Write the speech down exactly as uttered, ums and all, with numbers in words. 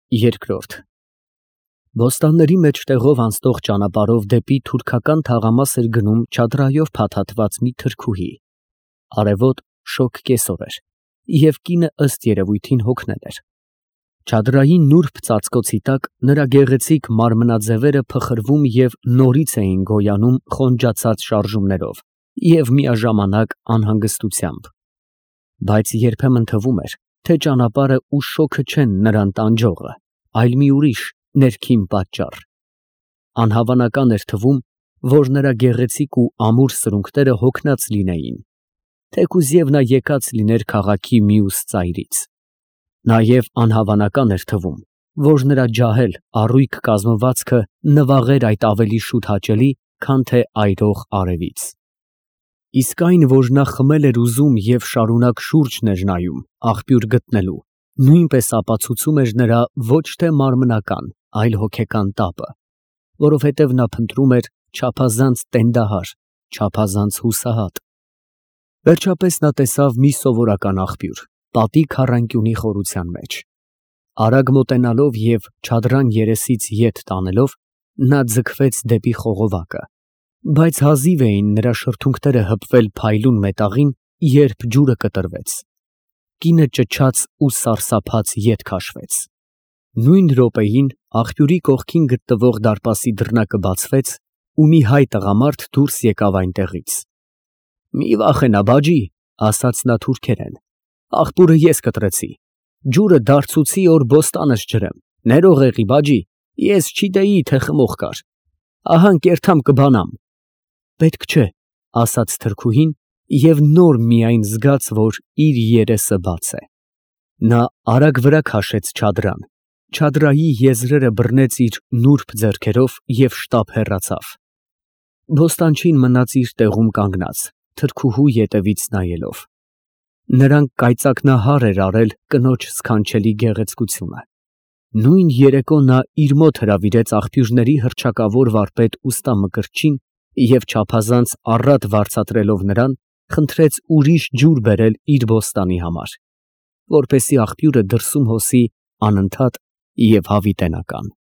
Երկրորդ Բոստանների մեջտեղով անցնող ճանապարհով դեպի թուրքական թաղամաս էր գնում չադրայով փաթաթված մի թրքուհի, արևոտ, շոգ կեսօր էր, և կինը ըստ երևույթին հոգնել էր։ Չադրայի նուրբ ծածկոցի տակ նրա գեղեցիկ մարմնաձևերը փխրվում և նորից էին գոյանում խոնջացած շարժումներով և միաժամանակ անհանգստությամբ, բայց երբեմն թվում էր, թե ճանապարհը ու շոգը չեն նրան տանջողը, այլ մի ուրիշ, ներքին պատճառ։ Անհավանական էր թվում, որ նրա գեղեցիկ ու ամուր սրունքները հոգնած լինեին, թեկուզ և նա եկած լիներ քաղաքի մյուս ծայրից։ Նաև անհավանական էր թվում, որ նրա ջահել, առույգ կազմվածքը նվաղեր այդ ավելի շուտ հաճելի, քան թե այրող արևից։ Իսկ այն, որ նա խմել էր ուզում և շարունակ շուրջն էր նայում, աղբյուր գտնելու, նույնպես ապացուցում էր նրա ոչ թե մարմնական, այլ հոգեկան տապը, որովհետև նա փնտրում էր չափազանց տենդահար, չափազանց հուսահատ։ Վերջապես նա տեսավ մի սովորական աղբյուր, պատի քառանկյունի խորության մեջ։ Արագ մոտենալով և չադրան երեսից ետ տանելով, նա ձգվեց դեպի խողովակը, բայց հազիվ էին նրա շրթունքները հպվել փայլուն մետաղին, երբ ջուրը կտրվեց։ Կինը ճչաց ու սարսափած ետ քաշվեց։ Նույն րոպեին աղբյուրի կողքին գտնվող դարպասի դռնակը բացվեց, ու մի հայ տղամարդ դուրս եկավ այնտեղից։ ֊ Մի վախենա, բաջի, ֊ ասաց նա թուրքերեն, ֊ աղբուրը ես կտրեցի, ջուրը դարձուցի, որ բոստանս ջրեմ, ներող եղի, բաջի, ես չիտեի, թե խմող կար, ահա ընկերդամ կբանամ։ ֊ Պետք չէ, ֊ ասաց թրքուհին և նոր միայն զգաց, որ իր երեսը բաց է։ Նա արագ վրա քաշեց չադրան, չադրայի եզրերը բռնեց իր նուրբ ձեռքերով և շտապ հեռացավ։ Բոստանչին մնաց իր տեղում կանգնած, թրքուհու ետևից նայելով։ Նրան կայծակնահար էր արել կնոջ սքանչելի գեղեցկությունը։ Նույն երեկո նա իր մոտ հրավիրեց աղբյուրների հռչակավոր վարպետ ուստա Մկրտչին և չափազանց առատ վարձատրելով նրան, խնդրեց ուրիշ ջուր բերել իր բոստանի համար, որպեսզի աղբյուրը դրսում հոսի անընդհատ և հավիտենական։